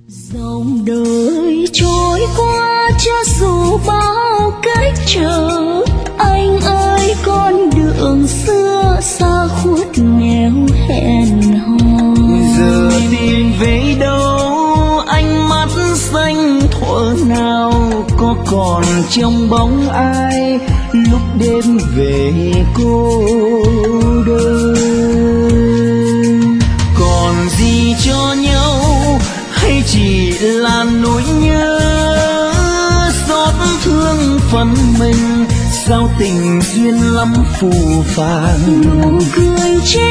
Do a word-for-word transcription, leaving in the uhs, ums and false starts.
dòng đời trôi qua cho dù bao cách trở, anh ơi con đường xưa xa khuất nẻo hẹn hò. Giờ tìm về đâu ánh mắt xanh thuở nào, có còn trong bóng ai lúc đêm về cô đơn. Còn gì cho nhau hay chỉ là nỗi nhớ, xót thương phần mình sao tình duyên lắm phù phàng. Nụ cười trên